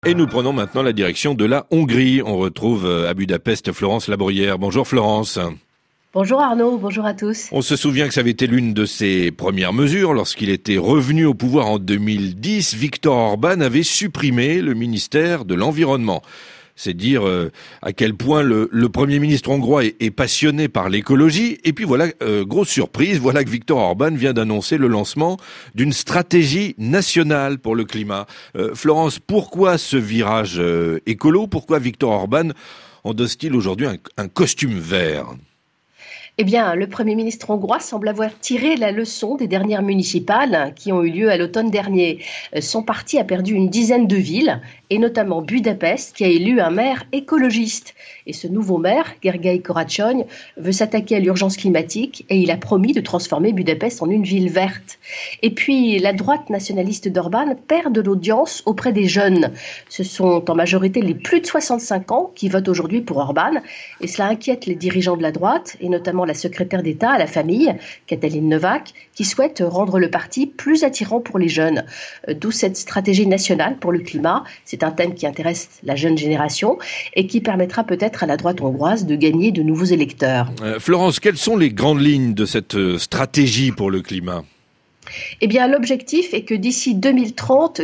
Et nous prenons maintenant la direction de la Hongrie. On retrouve à Budapest Florence Labrière. Bonjour Florence. Bonjour Arnaud, bonjour à tous. On se souvient que ça avait été l'une de ses premières mesures. Lorsqu'il était revenu au pouvoir en 2010, Viktor Orban avait supprimé le ministère de l'Environnement. C'est dire à quel point le Premier ministre hongrois est passionné par l'écologie. Et puis voilà, grosse surprise, voilà que Viktor Orban vient d'annoncer le lancement d'une stratégie nationale pour le climat. Florence, pourquoi ce virage écolo ? Pourquoi Viktor Orban endosse-t-il aujourd'hui un costume vert ? Eh bien, le Premier ministre hongrois semble avoir tiré la leçon des dernières municipales qui ont eu lieu à l'automne dernier. Son parti a perdu une dizaine de villes, et notamment Budapest, qui a élu un maire écologiste. Et ce nouveau maire, Gergely Karácsony, veut s'attaquer à l'urgence climatique et il a promis de transformer Budapest en une ville verte. Et puis, la droite nationaliste d'Orban perd de l'audience auprès des jeunes. Ce sont en majorité les plus de 65 ans qui votent aujourd'hui pour Orban, et cela inquiète les dirigeants de la droite, et notamment la secrétaire d'État à la famille, Katalin Novák, qui souhaite rendre le parti plus attirant pour les jeunes. D'où cette stratégie nationale pour le climat. C'est un thème qui intéresse la jeune génération et qui permettra peut-être à la droite hongroise de gagner de nouveaux électeurs. Florence, quelles sont les grandes lignes de cette stratégie pour le climat ? Eh bien, l'objectif est que d'ici 2030,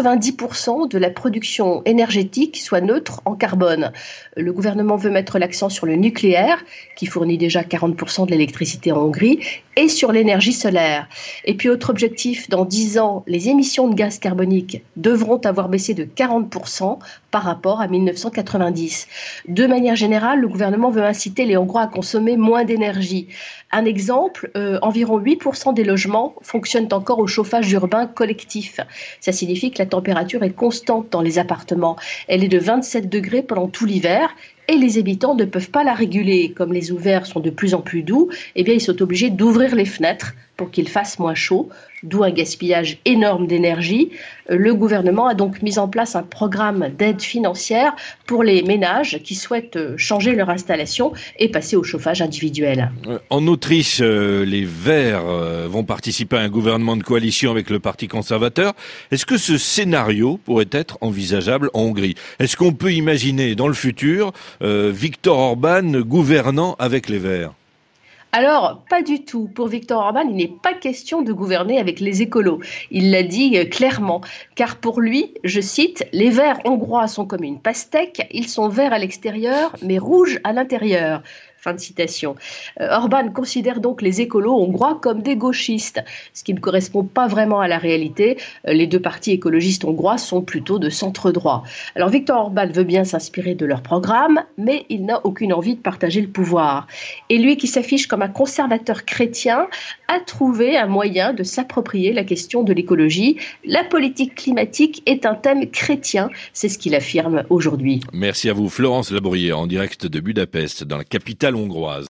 90% de la production énergétique soit neutre en carbone. Le gouvernement veut mettre l'accent sur le nucléaire, qui fournit déjà 40% de l'électricité en Hongrie, et sur l'énergie solaire. Et puis, autre objectif, dans 10 ans, les émissions de gaz carbonique devront avoir baissé de 40% par rapport à 1990. De manière générale, le gouvernement veut inciter les Hongrois à consommer moins d'énergie. Un exemple, environ 8% des logements fonctionnent encore au chauffage urbain collectif. Ça signifie que la température est constante dans les appartements. Elle est de 27 degrés pendant tout l'hiver. Et les habitants ne peuvent pas la réguler. Comme les hivers sont de plus en plus doux, eh bien, ils sont obligés d'ouvrir les fenêtres pour qu'il fasse moins chaud, d'où un gaspillage énorme d'énergie. Le gouvernement a donc mis en place un programme d'aide financière pour les ménages qui souhaitent changer leur installation et passer au chauffage individuel. En Autriche, les Verts vont participer à un gouvernement de coalition avec le Parti conservateur. Est-ce que ce scénario pourrait être envisageable en Hongrie ? Est-ce qu'on peut imaginer dans le futur Viktor Orban gouvernant avec les Verts ? Alors, pas du tout. Pour Viktor Orban, il n'est pas question de gouverner avec les écolos. Il l'a dit clairement. Car pour lui, je cite, « Les Verts hongrois sont comme une pastèque, ils sont verts à l'extérieur, mais rouges à l'intérieur ». Fin de citation. Orban considère donc les écolos hongrois comme des gauchistes, ce qui ne correspond pas vraiment à la réalité. Les deux partis écologistes hongrois sont plutôt de centre droit. Alors Viktor Orban veut bien s'inspirer de leur programme, mais il n'a aucune envie de partager le pouvoir. Et lui qui s'affiche comme un conservateur chrétien a trouvé un moyen de s'approprier la question de l'écologie. La politique climatique est un thème chrétien, c'est ce qu'il affirme aujourd'hui. Merci à vous Florence Labrière en direct de Budapest, dans la capitale hongroise.